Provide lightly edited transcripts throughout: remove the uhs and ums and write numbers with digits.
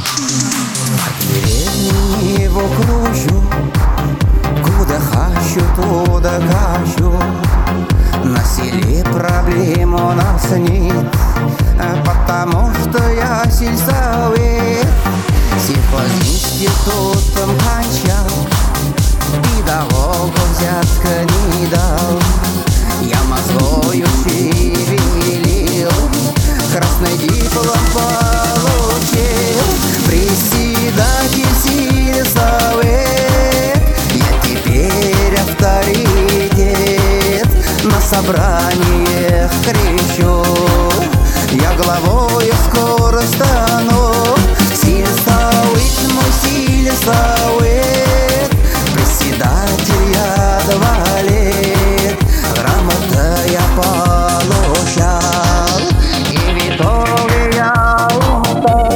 От деревни его кручу, куда хочу, туда качу. На селе проблем у нас нет, потому что я сельсовет. Сельхозинститутом кончал и долгу взятка не дал. Я мозгою шевелил, красный диплом получил. Председатель сельсовет, я теперь авторитет. На собраниях кричу, я главою скоро стану. Сельсовет мой сельсовет, председатель я 2 лет. Грамота я получал, и в итоге я устал.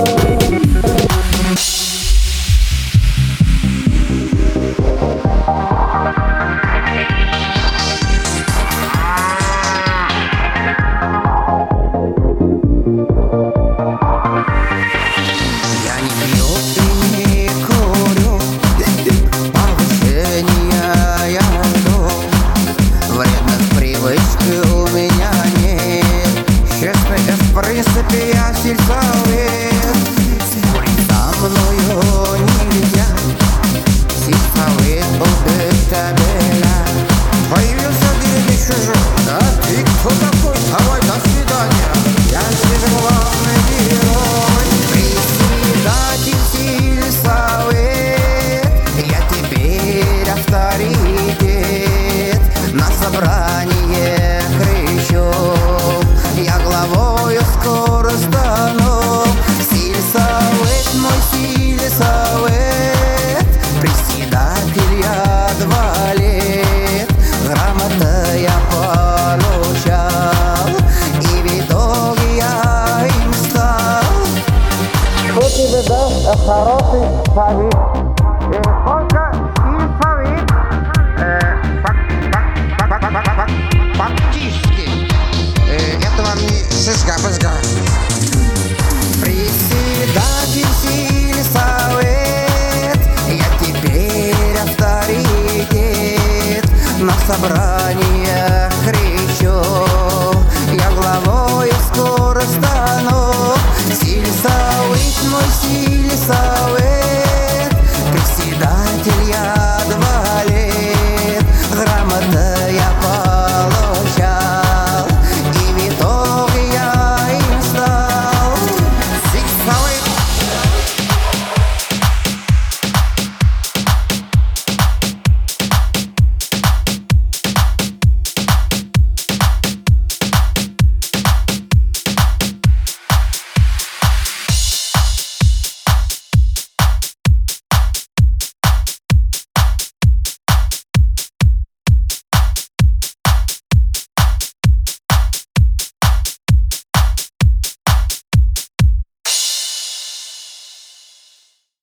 Я не пью и не курю, повышения я жду. Вредных привычек у меня нет. Честно, в принципе, я сельсовет. Спорить со мною нельзя, сельсовет будет табеля. Появился где-то чужой, да ты кто такой? Давай, до свидания. Я здесь главный герой, председатель сельсовет. Я теперь авторитет. На собрание кричу, я главою скоро стану. Сельсовет мой сельсовет, председатель я 2 лет. Грамота я получал, и в итоге я им стал. Кто тебе даст хороший совет? Только сельсовет. Фактически это вам не сызга-бызга. Председатель сельсовет, я теперь авторитет. На собраниях кричу, я главою скоро стану. Сельсовет мой сельсовет,